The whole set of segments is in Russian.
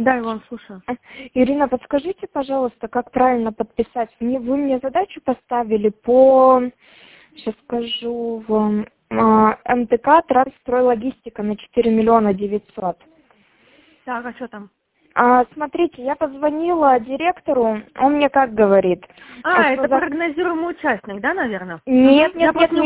Да, Илон, слушаю. Ирина, подскажите, пожалуйста, как правильно подписать? Вы мне задачу поставили по, сейчас скажу вам, МТК Трансстрой-Логистика на 4 миллиона 900. Так, а что там? Смотрите, я позвонила директору, он мне как говорит? Это прогнозируемый участник, да, наверное? Нет,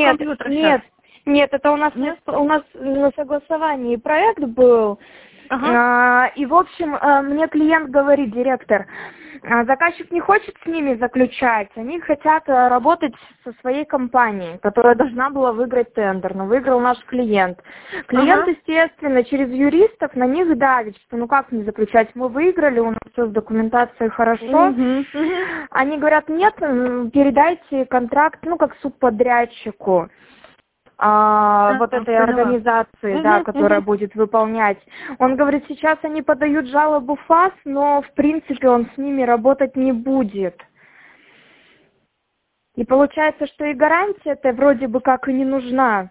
это у нас на согласовании проект был. Ага. И, в общем, мне клиент говорит, директор, заказчик не хочет с ними заключать, они хотят работать со своей компанией, которая должна была выиграть тендер, но выиграл наш клиент. Клиент, естественно, через юристов на них давит, что ну как не заключать, мы выиграли, у нас все с документацией хорошо. Они говорят, нет, передайте контракт, ну как субподрядчику. Вот этой организации, да, которая будет выполнять. Он говорит, сейчас они подают жалобу в ФАС, но в принципе он с ними работать не будет. И получается, что и гарантия-то вроде бы как и не нужна.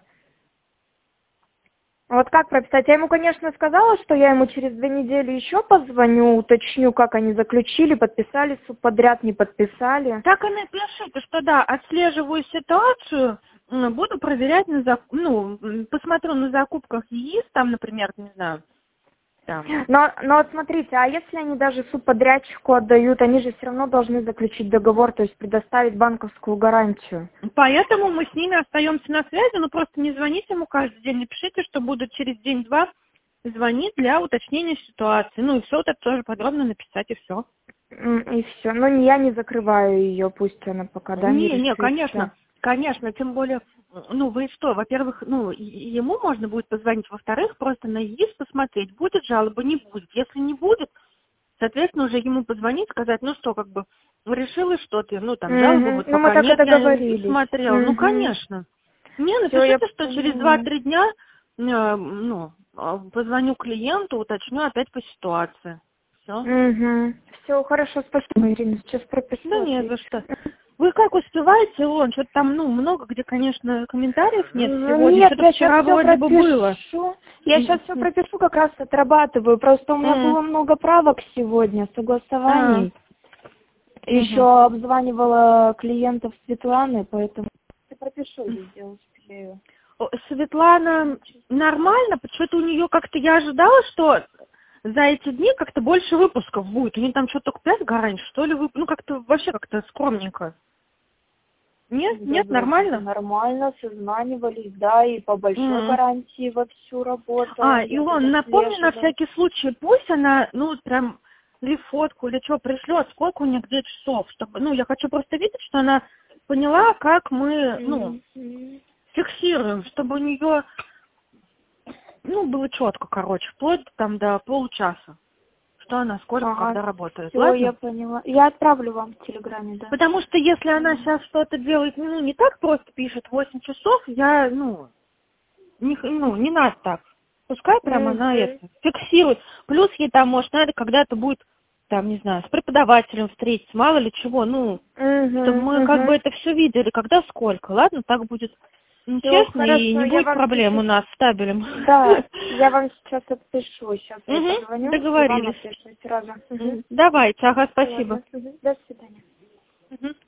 Вот как прописать? Я ему, конечно, сказала, что я ему через 2 недели еще позвоню, уточню, как они заключили, подписали субподряд, не подписали. Так и напишите, что да, отслеживаю ситуацию, буду проверять, посмотрю на закупках ЕИС, там, например, не знаю. Там. Но вот смотрите, а если они даже субподрядчику отдают, они же все равно должны заключить договор, то есть предоставить банковскую гарантию. Поэтому мы с ними остаемся на связи, но просто не звоните ему каждый день, напишите, что буду через день-два звонить для уточнения ситуации. Ну и все, это тоже подробно написать, и все. И все. Но я не закрываю ее, пусть она пока, да, не решится. Конечно, тем более, вы что, во-первых, ему можно будет позвонить, во-вторых, просто на ЕИС посмотреть, будет жалоба, не будет. Если не будет, соответственно, уже ему позвонить, сказать, решила, что ты, жалобу вот пока нет, я не смотрела. Конечно. Не, напишите, что через 2-3 дня, позвоню клиенту, уточню опять по ситуации. Все. Все, хорошо, спасибо, Ирина, сейчас пропишу. Да не за что. Вы как успеваете, Илон? Что-то там, много где, конечно, комментариев нет сегодня. Нет, я сейчас вроде бы было. Я сейчас все пропишу, как раз отрабатываю. Просто у меня было много правок сегодня, согласований. Еще обзванивала клиентов Светланы, поэтому пропишу, везде успею. Светлана нормально, почему-то у нее как-то, я ожидала, что за эти дни как-то больше выпусков будет. У нее там что-то только 5 гарантий, что ли, как-то вообще как-то скромненько. Нет, нормально? Нормально, созванивались, да, и по большой гарантии во всю работу. Илон, напомни на всякий случай, пусть она, прям фотку или что пришлет, сколько у нее где часов, чтобы, я хочу просто видеть, что она поняла, как мы, фиксируем, чтобы у нее, было четко, вплоть там до получаса. Что она сколько, когда работает. Все, я поняла. Я отправлю вам в Телеграме, да. Потому что если она сейчас что-то делает, не так просто пишет 8 часов, я, не надо так. Пускай прямо она это фиксирует. Плюс ей там, может, надо когда-то будет, там, не знаю, с преподавателем встретиться, мало ли чего, чтобы мы как бы это все видели, когда сколько. Ладно, так будет честно, и не будет проблем у нас с табелем. Да, я вам сейчас отпишу. Сейчас я позвоню. Договорились. Сразу. Давайте, спасибо. До свидания.